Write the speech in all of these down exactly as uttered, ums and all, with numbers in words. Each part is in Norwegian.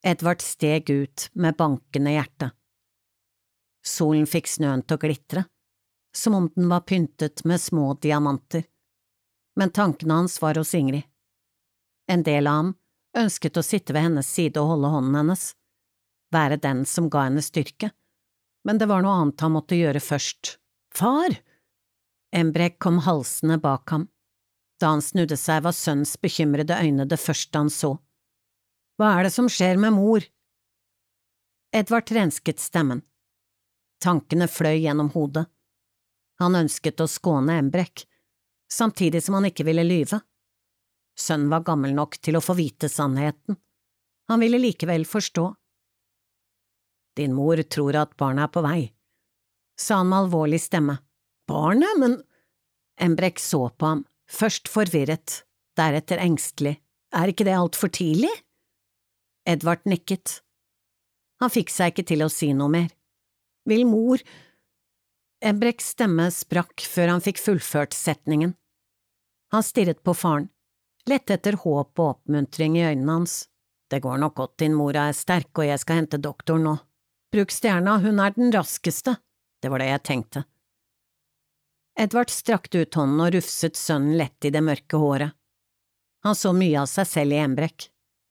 Edvard steg ut med bankende hjerte. Solen fikk snøen til å glitre, som om den var pyntet med små diamanter, men tankene hans var hos Ingrid. En del av ham ønsket å sitte ved hennes side og holde hånden hennes, være den som ga henne styrke, men det var noe annet han måtte gjøre først. Far! Embrekk kom halsende bak ham. Da han snudde seg var sønnens bekymrede øyne det første han så. Hva er det som skjer med mor? Edvard rensket stemmen. Tankene fløy gjennom hodet. Han ønsket å skåne Embrekk, samtidig som han ikke ville lyve. Sønnen var gammel nok til å få vite sannheten. Han ville likevel forstå. Din mor tror at barnet er på vei, sa han med alvorlig stemme. Barnet, men… Embrekk så på ham, først forvirret, deretter engstelig. Er ikke det alt for tidlig? Edvard nikket. Han fikk seg ikke til å si noe mer. Vil mor… Embrekks stemme sprakk før han fikk fullført setningen. Han stirret på faren, lette etter håp og oppmuntring i øynene hans. Det går nok godt, din mor er sterk, og jeg skal hente doktoren nå. Bruk stjerna, hun er den raskeste. Det var det jeg tenkte. Edvard strakte ut hånden og rufset sønnen lett i det mørke håret. Han så mye av seg selv i Embrekk.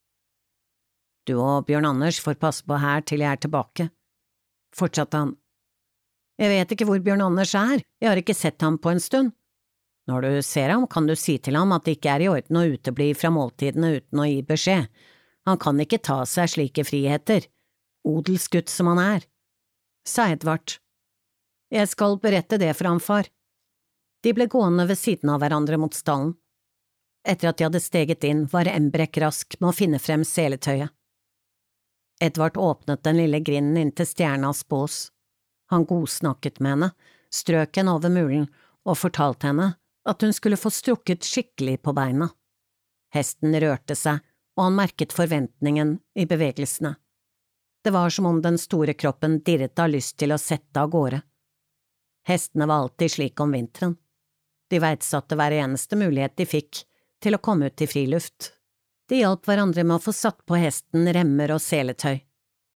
Du og Bjørn Anders får passe på her til jeg er tilbake, fortsatte han. Jeg vet ikke hvor Bjørn Anders er, jeg har ikke sett ham på en stund. Når du ser ham, kan du si til ham at det ikke er i orden å utebli fra måltidene uten å gi beskjed. Han kan ikke ta seg slike friheter, odelsgutt som han er, sa Edvard. Jeg skal berette det for ham, far. De ble gående ved siden av hverandre mot stallen. Etter at de hadde steget inn, var Embrekk rask med å finne frem seletøyet. Edvard åpnet den lille grinden inn til stjernas bås. Han godsnakket med henne, strøk henne over mulen og fortalte henne at hun skulle få strukket skikkelig på beina. Hesten rørte seg, og han merket forventningen i bevegelsene. Det var som om den store kroppen dirret av lyst til å sette av gårde. Hestene var alltid slik om vinteren. De verdsatte hver eneste mulighet de fikk til å komme ut i friluft. De hjalp hverandre med å få satt på hesten remmer og seletøy.